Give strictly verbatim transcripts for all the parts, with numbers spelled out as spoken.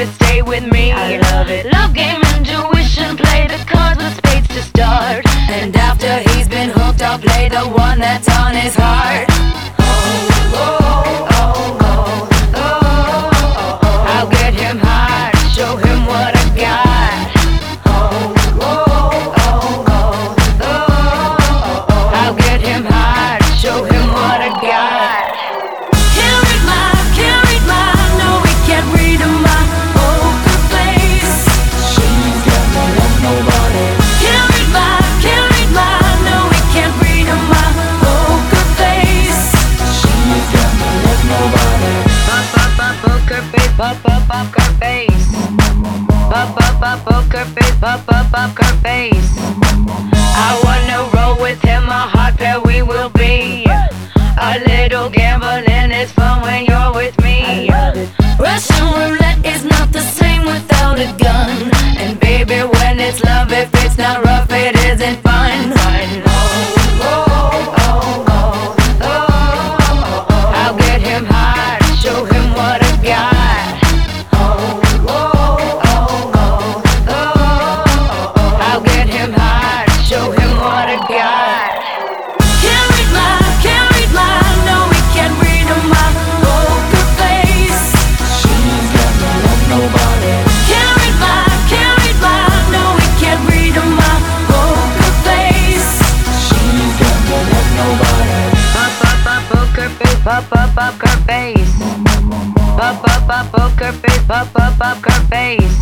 it, stay with me. I love it. Love game, intuition, play the cards with spades to start. And after he's been hooked, I'll play the one that's on his heart. Oh, oh, oh, oh, oh, oh, oh. I'll get him high, show him what I got. Oh, oh, oh, oh, oh, oh, oh. I'll get him high, show him what I got. Can't read my, can't read my, no, we can't read my poker face. She's got no love, nobody. Can't read my, can't read my, no, we can't read my poker face. She's got no love, nobody. Pop, pop, pop, poker face, pop, pop, poker face. Pop, pop, pop, poker face, pop, pop, poker face. I wanna roll with him, a hot pair we will be. A little gambling is fun when you're with me. Russian roulette is not the same without a gun. And baby, when it's love, if it's not rough, it isn't fun. Oh, oh, oh, oh, oh, oh, oh. I'll get him high, show him what I got. Oh, oh, oh, oh, oh, oh, oh. I'll get him high, show him what I got. Can't read my, can't read my, no, we can't read my poker face. She's got no love, nobody. Can't read my, can't read my, no, we can't read my poker face. She's got no love, nobody. Pop, pop, pop, poker face, pop, pop, poker face. Pop, pop, pop, poker face, pop, pop, poker face.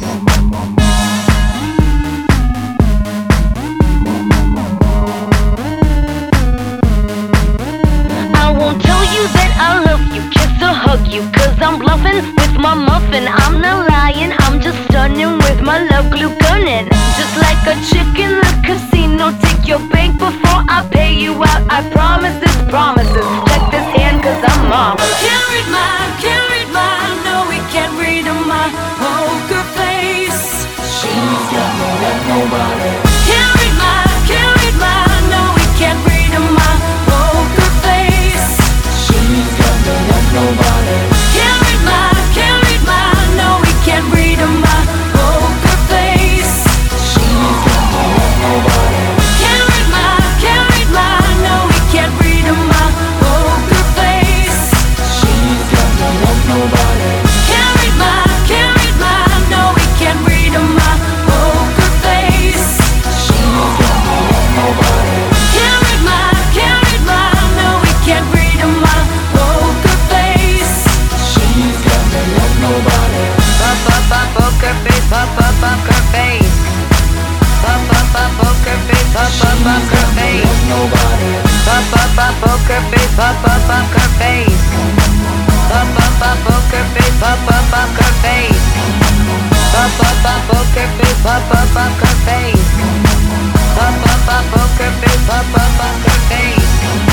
I won't tell you that I love you, kiss or hug you, cause I'm bluffing with my muffin. I'm not lying, I'm just stunning with my love glue gunning. Just like a chick in the casino, take your bank before I pay you out. I promise this promises, check this hand cause I'm marvelous. Can't read my, can't read my, no we can't read my poker face. She's got no love, nobody. Can't read my, can't read my, no we can't read my poker face. She's got no love, nobody. Can't read my, can't read my, no we can't read my poker face. She's got no love, nobody. Can't read my, can't read my, no we can't read my poker face. She's got no love, nobody. Can't read my, can't read my, no we can't read my poker face. She's got no love, nobody. Can't read my, can't read my, no we can't read my poker face. She's got no love, nobody. Pop, pop, pop, poker face, pop, pop, poker face. Pop, pop, pop, poker face, pop, pop, poker face. Nobody. Pop, pop, pop, poker face, pop, pop, poker face. Pop, pop, pop, poker face, pop, pop, poker face. Pop, pop, pop, poker face, pop, pop, poker face. Pop, pop, pop, poker face, pop, pop, poker face.